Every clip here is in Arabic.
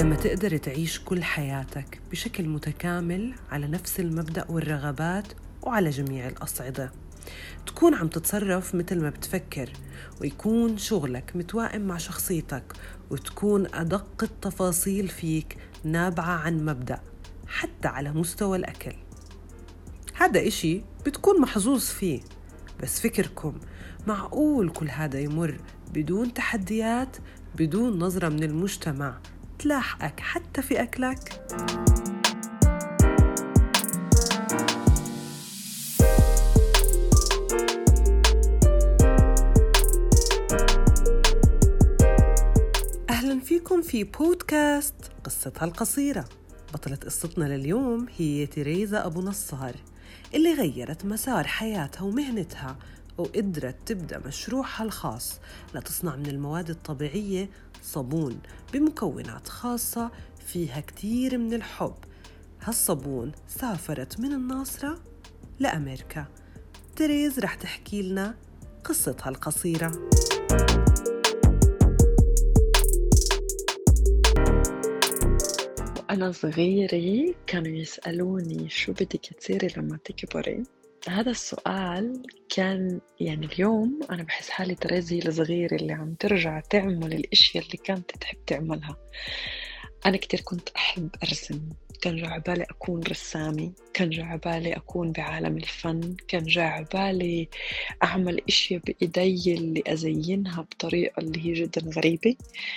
لما تقدر تعيش كل حياتك بشكل متكامل على نفس المبدأ والرغبات وعلى جميع الأصعدة، تكون عم تتصرف مثل ما بتفكر، ويكون شغلك متوائم مع شخصيتك، وتكون أدق التفاصيل فيك نابعة عن مبدأ حتى على مستوى الأكل. هذا إشي بتكون محظوظ فيه، بس فكركم معقول كل هذا يمر بدون تحديات، بدون نظرة من المجتمع تلاحقك حتى في أكلك؟ أهلا فيكم في بودكاست قصتها القصيرة. بطلة قصتنا لليوم هي تيريزا أبو نصار، اللي غيرت مسار حياتها ومهنتها وقدرت تبدأ مشروعها الخاص لتصنع من المواد الطبيعية صابون بمكونات خاصة فيها كتير من الحب. هالصابون سافرت من الناصرة لأمريكا. تيريز رح تحكي لنا قصتها القصيرة. أنا صغيرة كانوا يسألوني شو بدك تصيري لما تكبري. هذا السؤال كان اليوم أنا بحس حالي تريزي الصغيرة اللي عم ترجع تعمل الأشياء اللي كانت تحب تعملها. أنا كتير كنت أحب أرسم، كان جاي عبالي أكون رسامة، كان جاي عبالي أكون بعالم الفن، كان جاي عبالي أعمل أشياء بإيدي اللي أزينها بطريقة اللي هي جدا غريبة.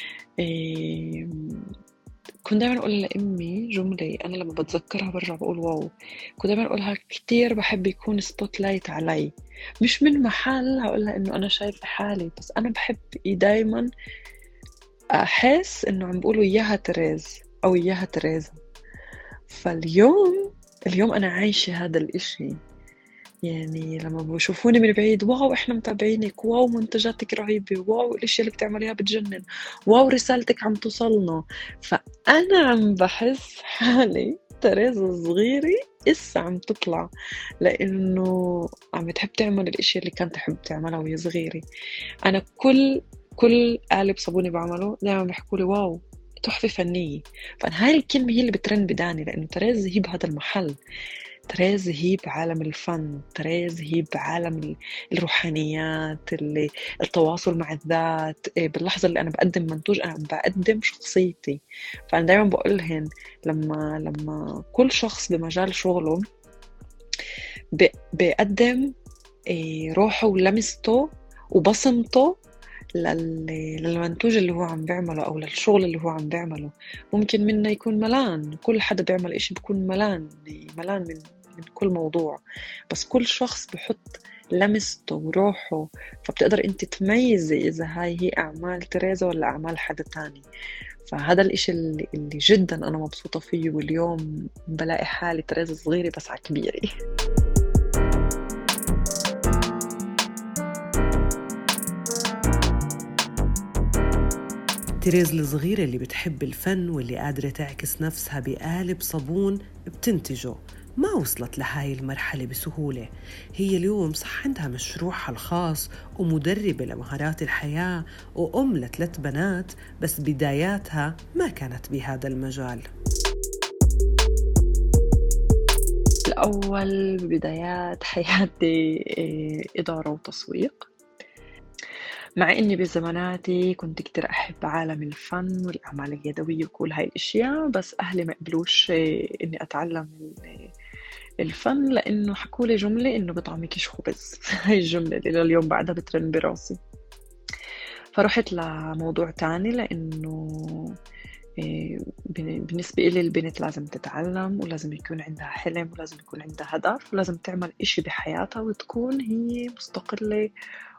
كنت دايما أقول لأمي جملة أنا لما بتذكرها برجع بقول واو. كنت دايما أقولها كتير بحب يكون سبوت لايت علي، مش من محل هقولها إنه أنا شايفة حالي، بس أنا بحب دايما أحس إنه عم بقولوا إياها تريز أو إياها تريزا. فاليوم أنا عايشة هذا الإشي. لما بشوفوني من بعيد واو إحنا متابعينك، واو منتجاتك رهيبة، واو الأشياء اللي بتعمليها بتجنن، واو رسالتك عم توصلنا. فأنا عم بحس حالي تريزا صغيرة إسا عم تطلع، لأنه عم بتحب تعمل الأشياء اللي كانت تحب تعملها وهي صغيرة. أنا كل قالب صابوني بعمله دائما بيحكوا لي واو تحفة فنية. فهاي الكلمة هي اللي بترن بداني، لأنه تريزا هي بهذا المحل، تريز هي بعالم الفن، تريز هي بعالم الروحانيات، التواصل مع الذات. باللحظة اللي أنا بقدم منتوج أنا بقدم شخصيتي. فأنا دايما بقولهن لما كل شخص بمجال شغله بيقدم روحه ولمسته وبصمته للمنتوج اللي هو عم بيعمله أو للشغل اللي هو عم بيعمله. ممكن منه يكون ملان، كل حدا بيعمل إشي بيكون ملان من كل موضوع، بس كل شخص بحط لمسته وروحه، فبتقدر أنت تميزي إذا هاي هي أعمال تريزا ولا أعمال حدا تاني. فهذا الإشي اللي جدا أنا مبسوطة فيه، واليوم بلاقي حالي تريزا صغيرة بس على كبيرة. تيريز الصغيرة اللي بتحب الفن واللي قادرة تعكس نفسها بقالب صابون بتنتجه ما وصلت لهاي المرحلة بسهولة. هي اليوم صح عندها مشروعها الخاص ومدربة لمهارات الحياة وأم ل3 بنات، بس بداياتها ما كانت بهذا المجال. الأول بدايات حياتي إدارة وتسويق، مع إني بزماناتي كنت كتير أحب عالم الفن والأعمال اليدوية وكل هاي الأشياء، بس أهلي ما قبلوش إني أتعلم الفن، لأنه حكولي جملة إنه بطعمكش خبز. هاي الجملة اللي لليوم بعدها بترن براسي. فرحت لموضوع تاني، لأنه بالنسبة إلي البنت لازم تتعلم ولازم يكون عندها حلم ولازم يكون عندها هدف ولازم تعمل إشي بحياتها وتكون هي مستقلة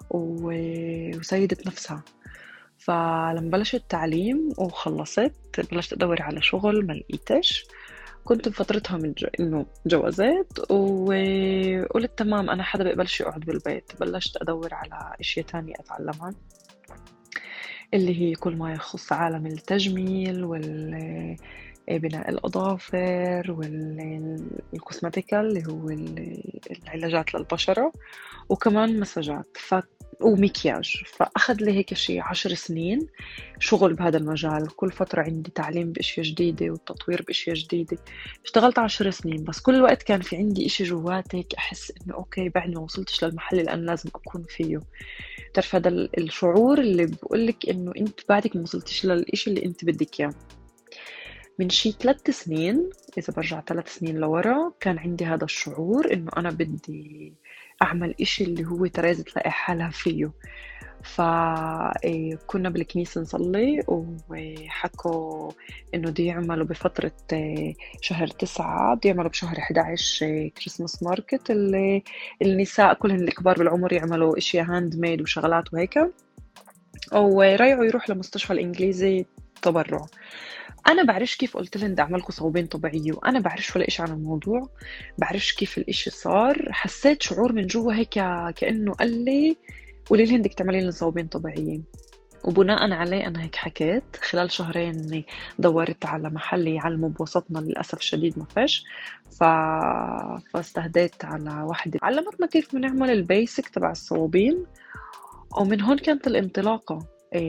وسيدة نفسها. فلما بلشت التعليم وخلصت بلشت أدور على شغل، ما لقيتش. كنت بفترتها إنه جوازات، وقلت تمام أنا حدا بقبلش يقعد بالبيت. بلشت أدور على أشياء تانية أتعلمها، اللي هي كل ما يخص عالم التجميل بناء الأظافر والكوسماتيكال اللي هو العلاجات للبشرة، وكمان مساجات. ومكياج. فأخذ لي هيك شي 10 سنين شغل بهذا المجال، كل فترة عندي تعليم بأشياء جديدة وتطوير بأشياء جديدة. اشتغلت 10 سنين، بس كل الوقت كان في عندي إشي جوات هيك أحس إنه أوكي بعد ما وصلتش للمحل اللي أنا لازم أكون فيه. بتعرف هذا الشعور اللي بقولك إنه أنت بعدك ما وصلتش للإشي اللي أنت بدك إياه. من شي 3 سنين، إذا برجع 3 سنين لورا، كان عندي هذا الشعور إنه أنا بدي أعمل إشي اللي هو تريزة تلاقي حالها فيه. فكنا بالكنيسة نصلي وحكوا إنه دي يعملوا بفترة شهر 9، دي يعملوا بشهر 11 كريسماس ماركت، اللي النساء كلهن الكبار بالعمر يعملوا إشياء هاند ميد وشغلات وهيك، وريعوا يروح لمستشفى الإنجليزي تبرع. أنا بعرفش كيف قلت لهم بدي أعملكم صوبين طبيعية، وأنا بعرفش ولا إشي عن الموضوع، بعرفش كيف الإشي صار. حسيت شعور من جوا هيك كأنه قال لي قولي لي بدك تعملي لنا صوبين طبيعيين. وبناء عليه أنا هيك حكيت. خلال شهرين دورت على محل يعلموا بوسطنا، للأسف الشديد ما فيش. ف... فاستهديت على واحدة علمتنا كيف بنعمل البيسك تبع الصوابين، ومن هون كانت الانطلاقة.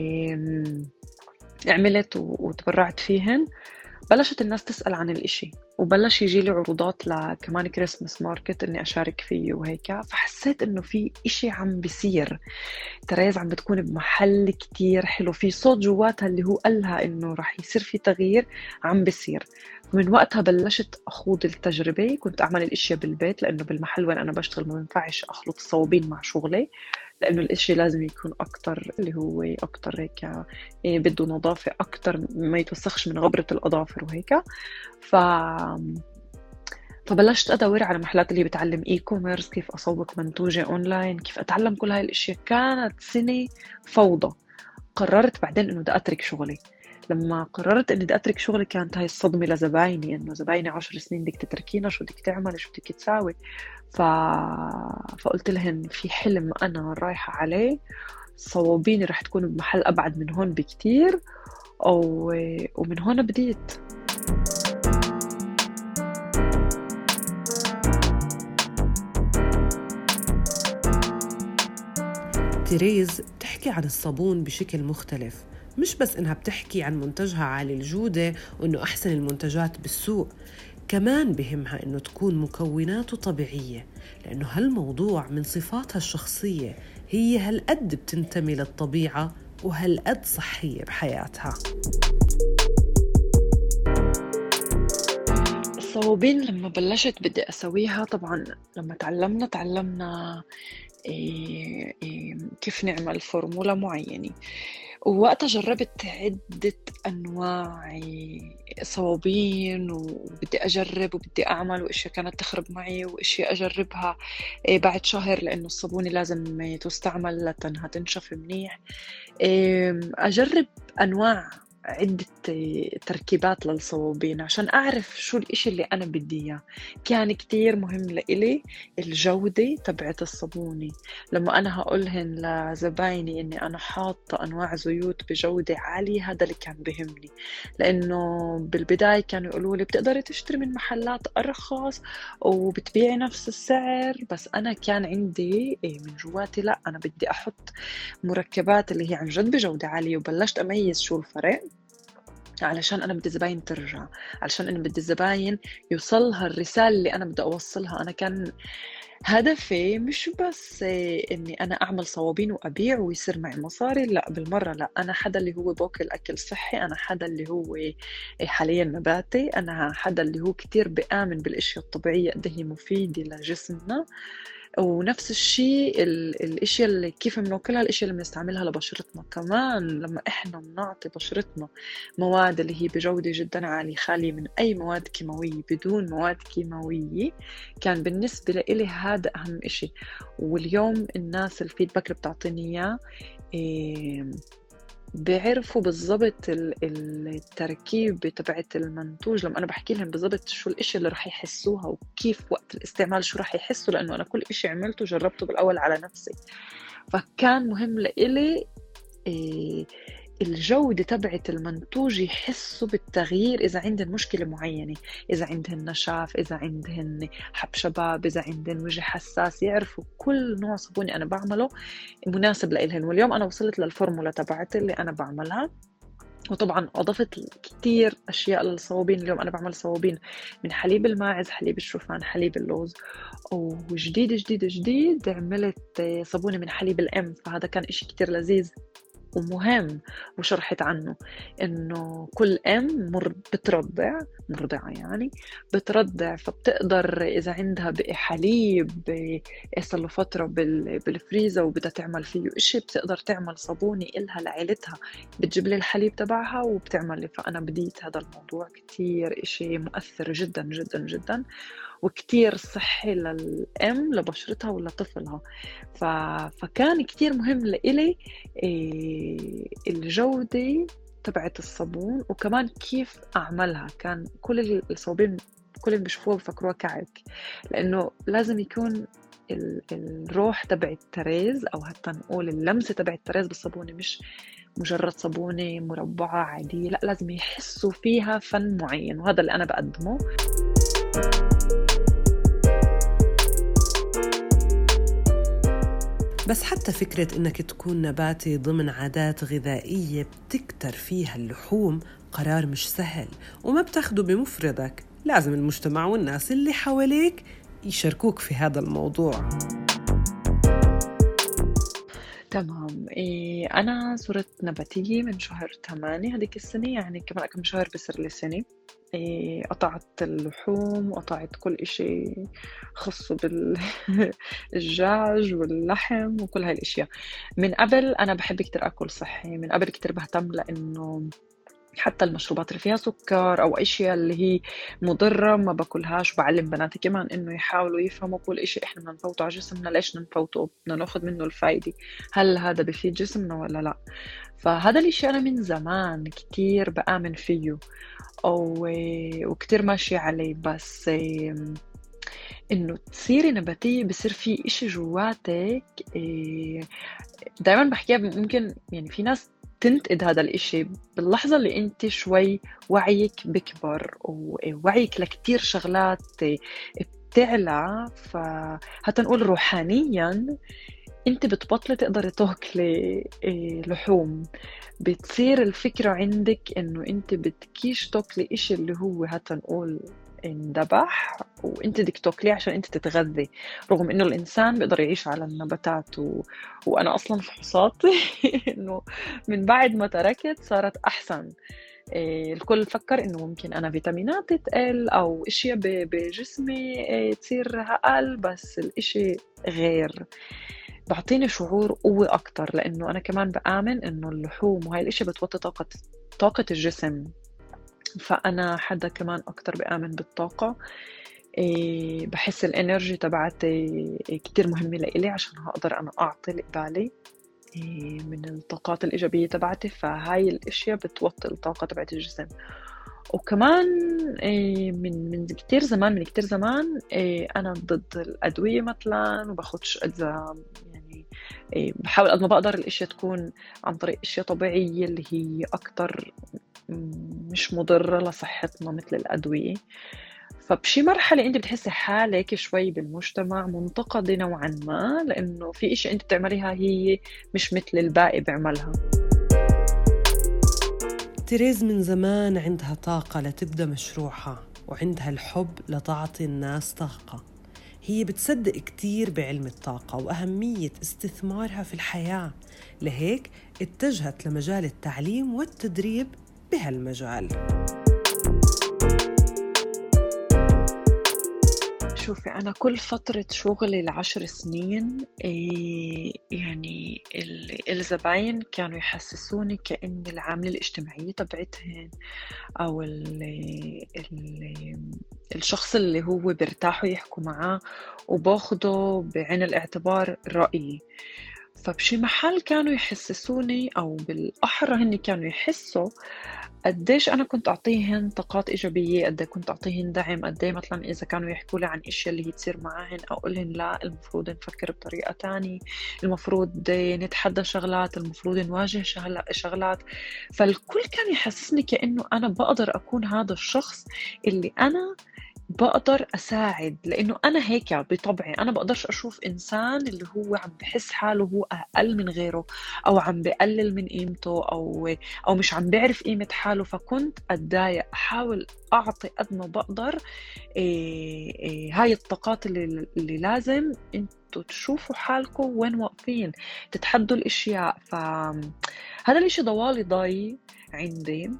عملت وتبرعت فيهن. بلشت الناس تسأل عن الإشي، وبلش يجي لي عروضات لكمان كريسمس ماركت إني أشارك فيه وهيك. فحسيت إنه في إشي عم بيصير، تريز عم بتكون بمحل كتير حلو، في صوت جواتها اللي هو قالها إنه رح يصير في تغيير عم بيصير. من وقتها بلشت أخوض التجربة. كنت أعمل الأشياء بالبيت، لأنه بالمحل وين أنا بشتغل ما بينفعش أخلط الصوابين مع شغلي، لأنه الإشي لازم يكون أكتر اللي هو أكتر هيك بده نظافة أكتر، ما يتوسخش من غبرة الأظافر وهيك. ف... فبلشت أدور على محلات اللي بتعلم إي كوميرس، كيف أسوق منتوجة أونلاين، كيف أتعلم كل هاي الأشياء. كانت سنة فوضى. قررت بعدين إنه بدي أترك شغلي. لما قررت إني بدي أترك شغلي كانت هاي الصدمة لزبايني، إنه زبايني 10 سنين بدك تتركينا، شو بدك تعمل، شو بدك تساوي. ف... فقلت لهن في حلم أنا رايحة عليه، صوابيني رح تكون بمحل أبعد من هون بكتير. ومن هون بديت. تيريز بتحكي عن الصابون بشكل مختلف، مش بس إنها بتحكي عن منتجها عالي الجودة وإنه أحسن المنتجات بالسوق، كمان بهمها إنه تكون مكوناته طبيعية، لأنه هالموضوع من صفاتها الشخصية. هي هالقد بتنتمي للطبيعة وهالقد صحية بحياتها. الصوابين لما بلشت بدي أسويها، طبعا لما تعلمنا كيف نعمل فورمولا معينة. ووقتها جربت عدة أنواع صوابين، وبدي أجرب وبدي أعمل، وإشياء كانت تخرب معي وإشياء أجربها بعد شهر، لأنه الصابونة لازم تستعمل لتنها تنشف منيح. أجرب أنواع عدة تركيبات للصوابين عشان أعرف شو الإشي اللي أنا بدي إياه. كان كتير مهم لإلي الجودة تبعت الصابونة. لما أنا هقولهن لزبايني إني أنا حاطة أنواع زيوت بجودة عالية، هذا اللي كان بهمني. لأنه بالبداية كانوا يقولوا لي بتقدري تشتري من محلات أرخص وبتبيعي نفس السعر، بس أنا كان عندي من جواتي لا، أنا بدي أحط مركبات اللي هي عن جد بجودة عالية. وبلشت أميز شو الفرق، علشان أنا بدي الزباين ترجع، علشان أنا بدي الزباين يوصلها الرسالة اللي أنا بدي أوصلها. أنا كان هدفي مش بس إني أنا أعمل صوابين وأبيع ويصير معي مصاري، لا بالمرة لا. أنا حدا اللي هو باكل أكل صحي، أنا حدا اللي هو حاليا نباتي، أنا حدا اللي هو كتير بآمن بالأشياء الطبيعية قد هي مفيدة لجسمنا. ونفس الشيء الاشياء اللي كيف بناكلها، الاشياء اللي بنستعملها لبشرتنا كمان. لما احنا بنعطي بشرتنا مواد اللي هي بجودة جدا عالية، خالية من اي مواد كيماوية، بدون مواد كيماوية، كان بالنسبة لي هذا اهم اشي. واليوم الناس الفيدباك اللي بتعطيني اياه بيعرفوا بالضبط التركيبة تبعت المنتوج. لما أنا بحكي لهم بالضبط شو الإشي اللي رح يحسوها، وكيف وقت الاستعمال شو رح يحسوا، لأنه أنا كل إشي عملته جربته بالأول على نفسي. فكان مهم لإلي الجودة تبعت المنتوج يحسوا بالتغيير إذا عندهن مشكلة معينة، إذا عندهن نشاف، إذا عندهن حب شباب، إذا عندهن وجه حساس، يعرفوا كل نوع صابونة أنا بعمله مناسب لإلهن. واليوم أنا وصلت للفورمولا تبعتي اللي أنا بعملها، وطبعا أضفت كتير أشياء للصوابين. اليوم أنا بعمل صوابين من حليب الماعز، حليب الشوفان، حليب اللوز، وجديد جديد جديد عملت صابونة من حليب الأم، فهذا كان إشي كتير لذيذ ومهم. وشرحت عنه إنه كل بترضع، مرضعة يعني بترضع، فبتقدر إذا عندها بقي حليب صار له فترة بالفريزر وبدها تعمل فيه إشي، بتقدر تعمل صابونة إلها لعيلتها، بتجيب لي الحليب تبعها وبتعمل لي. فأنا بديت هذا الموضوع كتير إشي مؤثر جدا جدا جدا، وكتير صحي للأم لبشرتها ولطفلها. فكان كتير مهم لإلي الجودة تبعت الصابون، وكمان كيف أعملها. كان كل الصابين كل اللي بيشوفوها بفكروها كعك، لأنه لازم يكون الروح تبع التريز، أو حتى نقول اللمسة تبع التريز بالصابونة، مش مجرد صابونة مربعة عادية، لا لازم يحسوا فيها فن معين، وهذا اللي أنا بقدمه. بس حتى فكرة إنك تكون نباتي ضمن عادات غذائية بتكتر فيها اللحوم قرار مش سهل، وما بتاخده بمفردك، لازم المجتمع والناس اللي حواليك يشاركوك في هذا الموضوع. تمام. أنا صرت نباتية من شهر 8 هذيك السنة، يعني كمان كم شهر بصير لي سنة. قطعت اللحوم وقطعت كل إشي خاصه بالدجاج واللحم وكل هاي الأشياء. من قبل أنا بحب كتير أكل صحي، من قبل كتير بهتم، لأنه حتى المشروبات اللي فيها سكر أو أشياء اللي هي مضرة ما باكلهاش. وبعلم بناتي كمان إنه يحاولوا يفهموا كل إشي إحنا بدنا نفوته على جسمنا ليش نفوته، بدنا ناخد منه الفايدة، هل هذا بفيد جسمنا ولا لا. فهذا الإشي أنا من زمان كتير بآمن فيه وكتير ماشي عليه. بس إنه تصيري نباتية بصير في إشي جواتك. دايما بحكيها، ممكن يعني في ناس تنتقد هذا الإشي باللحظة اللي أنت شوي وعيك بكبر، ووعيك لكتير شغلات بتعلى، فحتى نقول روحانيا أنت بتبطلي تقدري تاكلي لحوم. بتصير الفكرة عندك إنه أنت بدكيش تاكلي إشي اللي هو حتى نقول اندبح، وانت بدك تاكليه عشان انت تتغذي، رغم انه الانسان بيقدر يعيش على النباتات. وانا اصلا فحوصاتي انه من بعد ما تركت صارت احسن. الكل فكر انه ممكن انا فيتاميناتي تقل او اشياء بجسمي تصير اقل، بس الاشي غير، بعطيني شعور قوة اكتر، لانه انا كمان بآمن انه اللحوم وهاي الاشياء بتوطي طاقة الجسم. فأنا حدا كمان أكتر بآمن بالطاقة. بحس الانرجي تبعتي كتير مهمة لإلي عشان هقدر أنا أعطي لقبالي من الطاقات الإيجابية تبعتي. فهاي الأشياء بتوطي الطاقة تبعت الجسم. وكمان من كتير زمان، من كتير زمان أنا ضد الأدوية مثلا، وباخدش أجزاء، يعني بحاول قد ما بقدر الأشياء تكون عن طريق أشياء طبيعية اللي هي أكتر مش مضرة لصحتنا مثل الأدوية. فبشي مرحلة أنت بتحسي حالك شوي بالمجتمع منتقدة نوعا ما، لأنه في إشي أنت بتعمليها هي مش مثل الباقي بيعملها. تيريز من زمان عندها طاقة لتبدأ مشروعها، وعندها الحب لتعطي الناس طاقة. هي بتصدق كتير بعلم الطاقة وأهمية استثمارها في الحياة، لهيك اتجهت لمجال التعليم والتدريب بهالمجال. شوفي، أنا كل فترة شغلي 10 سنين يعني الزباين كانوا يحسسوني كأن العاملة الاجتماعية تبعتهن، أو الشخص اللي هو بيرتاحوا يحكوا معاه وباخده بعين الاعتبار رأيي. فبشي محل كانوا يحسسوني، أو بالأحرى هن كانوا يحسوا قديش أنا كنت أعطيهن طاقات إيجابية، قد إيه كنت أعطيهن دعم، قد إيه مثلًا إذا كانوا يحكوا لي عن أشيا اللي هي تصير معاهن أقول لهن لأ المفروض نفكر بطريقة تانية، المفروض نتحدى شغلات، المفروض نواجه شغلات، فالكل كان يحسسني كإنه أنا باقدر أكون هذا الشخص اللي أنا باقدر أساعد، لإنه أنا هيك بطبعي، أنا باقدرش أشوف إنسان اللي هو عم بيحس حاله هو أقل من غيره، أو عم بيقلل من قيمته، أو مش عم بيعرف قيمة حاله، فكنت أتضايق، أحاول أعطي قد ما باقدر هاي الطاقات اللي لازم أنتم تشوفوا حالكم وين واقفين، تتحدوا الأشياء، هذا الإشي ضوالي ضاي عندي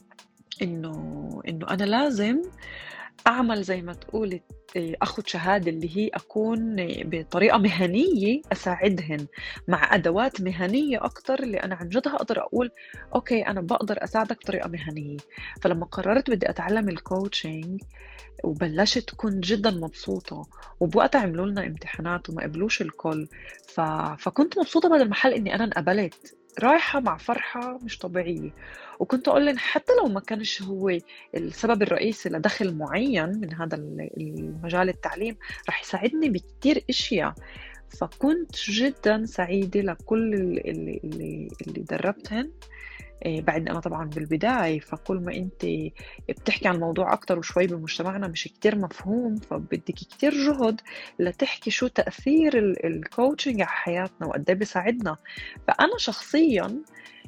إنه أنا لازم أعمل زي ما تقولي أخُد شهادة اللي هي أكون بطريقة مهنية أساعدهن، مع أدوات مهنية أكتر اللي أنا عن جد هاقدر أقول أوكي أنا باقدر أساعدك بطريقة مهنية، فلمّا قررت بدي أتعلم الcoaching وبلشت كنت جدًا مبسوطة، وبوقتها عملوا لنا امتحانات وما قبلوش الكل، فكنت مبسوطة بهذا المحل إني أنا انقبلت، رايحة مع فرحة مش طبيعية، وكنت أقول لهم حتى لو ما كانش هو السبب الرئيسي لدخل معين من هذا المجال التعليم رح يساعدني بكتير إشياء، فكنت جدًا سعيدة لكل اللي دربتهن. بعدني أنا طبعًا بالبداية، فكل ما أنتِ بتحكي عن الموضوع أكتر وشوي بمجتمعنا مش كتير مفهوم، فبدِّك كتير جهد لتحكي شو تأثير الcoaching على حياتنا وقد إيه بيساعدنا، فأنا شخصيًا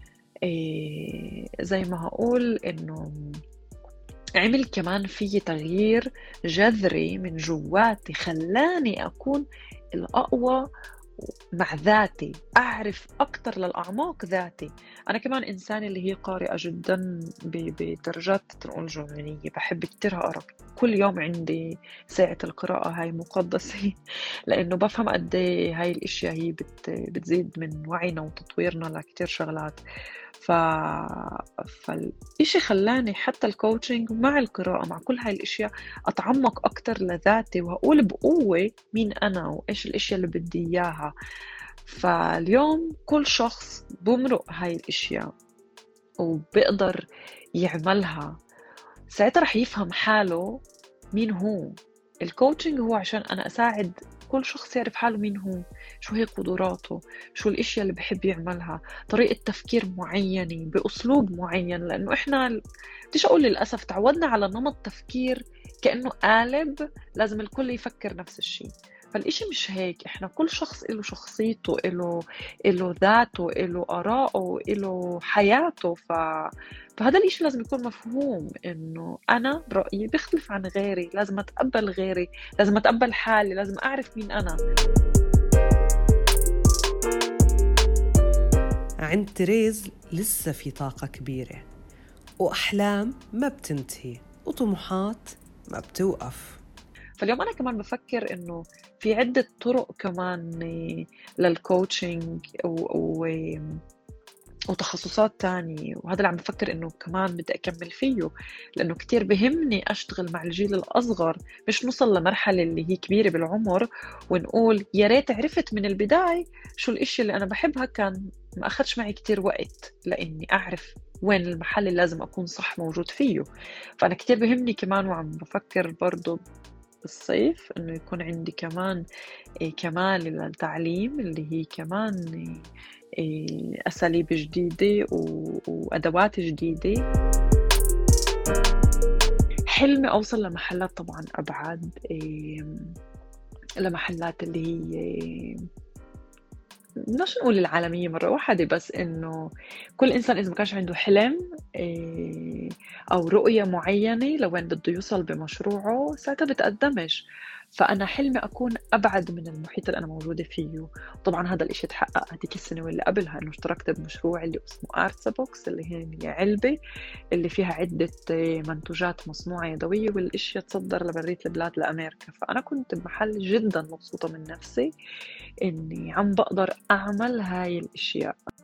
زي ما هاقول إنه عمل كمان فيّي تغيير جذري من جوّاتي، خلّاني أكون الأقوى مع ذاتي، أعرف أكتر للأعماق ذاتي، أنا كمان إنسانة اللي هي قارئة جدًا بدرجات نقول جنونية، باحب كتير أقرا، كل يوم عندي ساعة القراءة هاي مقدسة لإنه بافهم قد إيه هاي الأشيا هي بتزيد من وعينا وتطويرنا لكتير شغلات. ف فالإشي خلّاني حتى الcoaching مع القراءة مع كل هاي الأشياء أتعمّق أكتر لذاتي وأقول بقوة مين أنا وإيش الأشيا اللي بدي إياها، فاليوم كل شخص بيمرق هاي الأشياء وبيقدر يعملها، ساعتها رح يفهم حاله مين هو. الcoaching هو عشان أنا أساعد كل شخص يعرف حاله مين هو، شو هي قدراته، شو الأشيا اللي بيحب يعملها، طريقة تفكير معينة، بأسلوب معين، لإنه إحنا بديش أقول للأسف تعودنا على نمط تفكير كإنه قالب لازم الكل يفكر نفس الشي، فالإشي مش هيك، إحنا كل شخص إله شخصيته، إله ذاته، إله آراءه، إله حياته، فهذا الإشي لازم يكون مفهوم إنه أنا رأيي بيختلف عن غيري، لازم أتقبل غيري، لازم أتقبل حالي، لازم أعرف مين أنا. عند تريز لسه في طاقة كبيرة، وأحلام ما بتنتهي، وطموحات ما بتوقف. فاليوم أنا كمان بفكر إنه في عدة طرق كمان للcoaching وتخصصات تانية، وهذا اللي عم بفكر إنه كمان بدي أكمل فيه، لأنه كتير بهمني أشتغل مع الجيل الأصغر، مش نوصل لمرحلة اللي هي كبيرة بالعمر ونقول يا ريت عرفت من البداية شو الإشي اللي أنا بحبها، كان ما أخدش معي كتير وقت لإني أعرف وين المحل اللي لازم أكون صح موجود فيه، فأنا كتير بهمني كمان وعم بفكر برضو بالصيف إنه يكون عندي كمان كمال للتعليم اللي هي كمان أساليب جديدة وأدوات جديدة. حلمي أوصل لمحلات طبعًا أبعد، لمحلات اللي هي بدناش نقول العالمية مرة واحدة، بس إنه كل إنسان إذا ما كانش عنده حلم أو رؤية معينة لوين بده يوصل بمشروعه ساعتها بتقدمش، فأنا حلمي أكون أبعد من المحيط اللي أنا موجودة فيه، طبعًا هذا الإشي تحقق هديك السنة واللي قبلها إنه اشتركت بمشروع اللي اسمه Artsabox اللي هي علبة اللي فيها عدة منتوجات مصنوعة يدوية والأشيا تصدر لبرية البلاد لأمريكا، فأنا كنت بمحل جدًا مبسوطة من نفسي إني عم باقدر أعمل هاي الأشياء.